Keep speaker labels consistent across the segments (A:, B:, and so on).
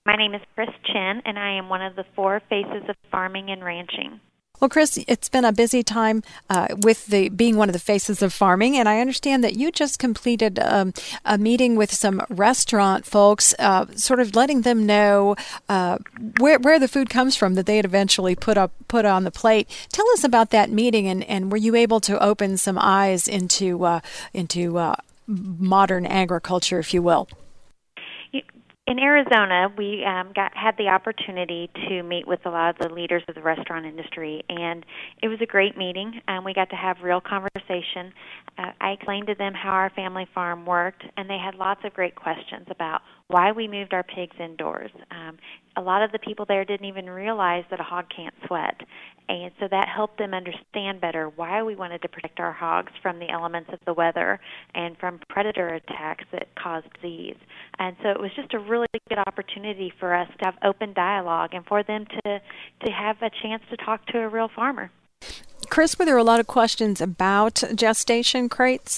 A: My name is Chris Chin, and I am one of the 4 faces of farming and ranching.
B: Well, Chris, it's been a busy time with being one of the faces of farming, and I understand that you just completed a meeting with some restaurant folks, sort of letting them know where the food comes from that they had eventually put on the plate. Tell us about that meeting, and were you able to open some eyes into modern agriculture, if you will?
A: In Arizona, we had the opportunity to meet with a lot of the leaders of the restaurant industry, and it was a great meeting. We got to have real conversation. I explained to them how our family farm worked, and they had lots of great questions about why we moved our pigs indoors. A lot of the people there didn't even realize that a hog can't sweat, and so that helped them understand better why we wanted to protect our hogs from the elements of the weather and from predator attacks that cause disease. And so it was just a really good opportunity for us to have open dialogue and for them to have a chance to talk to a real farmer.
B: Chris, were there a lot of questions about gestation crates?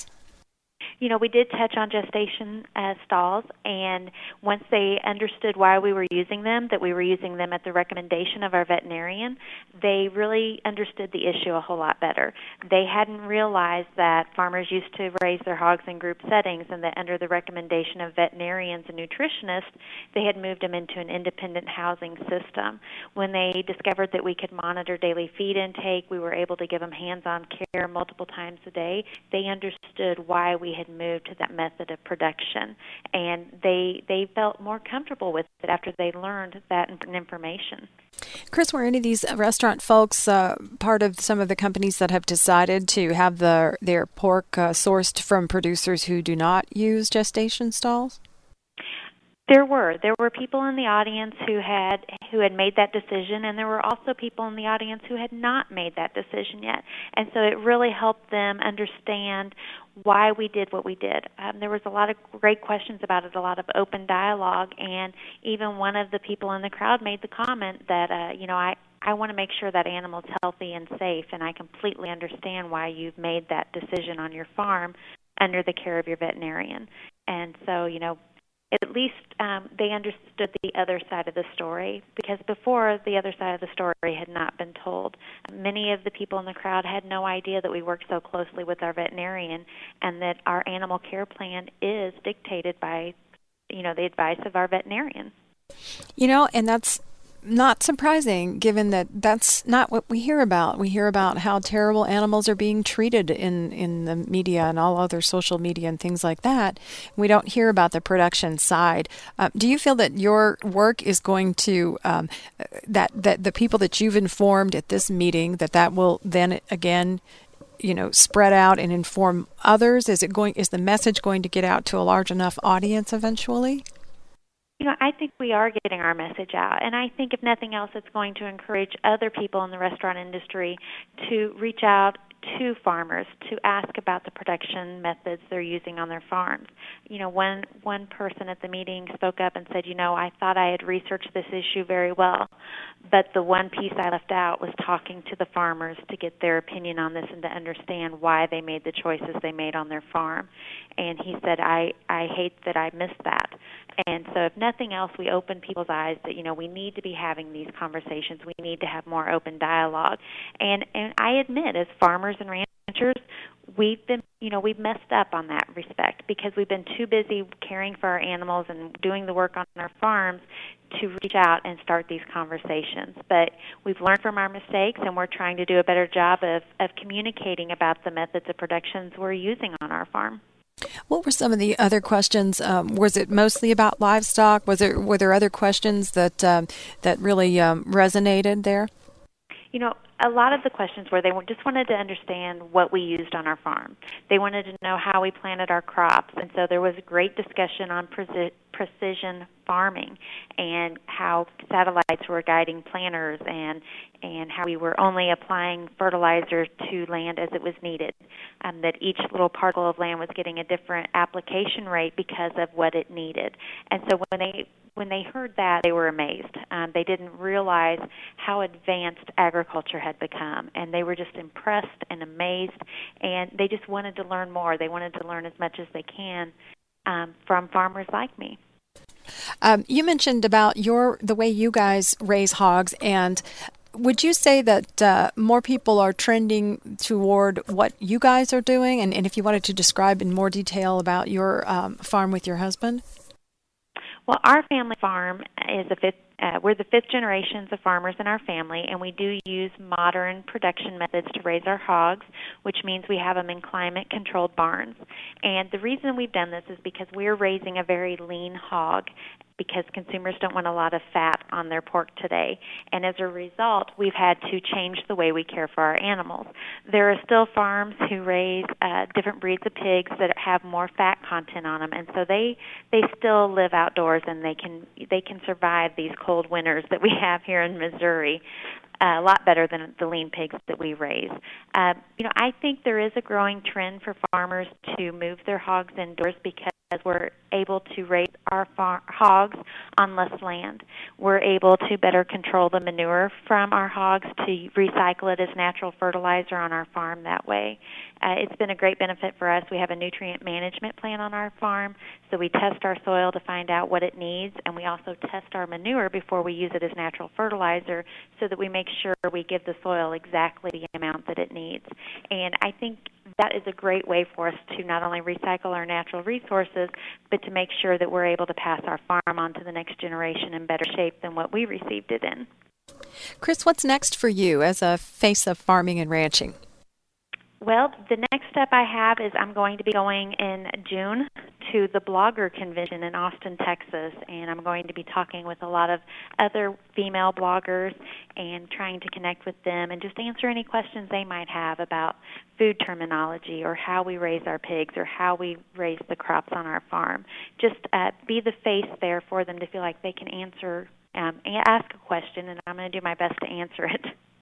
A: You know, we did touch on gestation stalls, and once they understood why we were using them, that we were using them at the recommendation of our veterinarian, they really understood the issue a whole lot better. They hadn't realized that farmers used to raise their hogs in group settings, and that under the recommendation of veterinarians and nutritionists, they had moved them into an independent housing system. When they discovered that we could monitor daily feed intake, we were able to give them hands-on care multiple times a day. They understood why we had moved to that method of production, and they felt more comfortable with it after they learned that information.
B: Chris, were any of these restaurant folks part of some of the companies that have decided to have their pork sourced from producers who do not use gestation stalls?
A: There were people in the audience who had made that decision, and there were also people in the audience who had not made that decision yet. And so it really helped them understand why we did what we did. There was a lot of great questions about it, a lot of open dialogue, and even one of the people in the crowd made the comment that, I want to make sure that animal's healthy and safe, and I completely understand why you've made that decision on your farm under the care of your veterinarian. And so, at least they understood the other side of the story, because before the other side of the story had not been told. Many of the people in the crowd had no idea that we worked so closely with our veterinarian and that our animal care plan is dictated by, the advice of our veterinarian.
B: And that's not surprising, given that that's not what we hear about. We hear about how terrible animals are being treated in the media and all other social media and things like that. We don't hear about the production side. Do you feel that your work is going to, that the people that you've informed at this meeting, that will then again, spread out and inform others? Is the message going to get out to a large enough audience eventually?
A: I think we are getting our message out, and I think if nothing else, it's going to encourage other people in the restaurant industry to reach out to farmers to ask about the production methods they're using on their farms. One person at the meeting spoke up and said, I thought I had researched this issue very well, but the one piece I left out was talking to the farmers to get their opinion on this and to understand why they made the choices they made on their farm. And he said, I hate that I missed that. And so if nothing else, we open people's eyes that, we need to be having these conversations. We need to have more open dialogue. And I admit, as farmers and ranchers, we've messed up on that respect because we've been too busy caring for our animals and doing the work on our farms to reach out and start these conversations. But we've learned from our mistakes, and we're trying to do a better job of communicating about the methods of productions we're using on our farm.
B: What were some of the other questions? Was it mostly about livestock? Were there other questions that really resonated there?
A: A lot of the questions were they just wanted to understand what we used on our farm. They wanted to know how we planted our crops, and so there was a great discussion on precision farming and how satellites were guiding planters and how we were only applying fertilizer to land as it was needed, that each little particle of land was getting a different application rate because of what it needed. And so when they heard that, they were amazed. They didn't realize how advanced agriculture had become, and they were just impressed and amazed, and they just wanted to learn more. They wanted to learn as much as they can from farmers like me.
B: You mentioned about the way you guys raise hogs, and would you say that more people are trending toward what you guys are doing? And if you wanted to describe in more detail about your farm with your husband?
A: Well, our family farm is we're the fifth generations of farmers in our family, and we do use modern production methods to raise our hogs, which means we have them in climate-controlled barns. And the reason we've done this is because we're raising a very lean hog, because consumers don't want a lot of fat on their pork today. And as a result, we've had to change the way we care for our animals. There are still farms who raise different breeds of pigs that have more fat content on them, and so they still live outdoors, and they can survive these cold winters that we have here in Missouri a lot better than the lean pigs that we raise. I think there is a growing trend for farmers to move their hogs indoors because we're able to raise our hogs on less land. We're able to better control the manure from our hogs to recycle it as natural fertilizer on our farm that way. It's been a great benefit for us. We have a nutrient management plan on our farm, so we test our soil to find out what it needs, and we also test our manure before we use it as natural fertilizer so that we make sure we give the soil exactly the amount that it needs. And I think that is a great way for us to not only recycle our natural resources, but to make sure that we're able to pass our farm on to the next generation in better shape than what we received it in.
B: Chris, what's next for you as a face of farming and ranching?
A: Well, the next step I have is I'm going to be going in June to the Blogger Convention in Austin, Texas, and I'm going to be talking with a lot of other female bloggers and trying to connect with them and just answer any questions they might have about food terminology or how we raise our pigs or how we raise the crops on our farm. Just be the face there for them to feel like they can ask a question, and I'm going to do my best to answer it.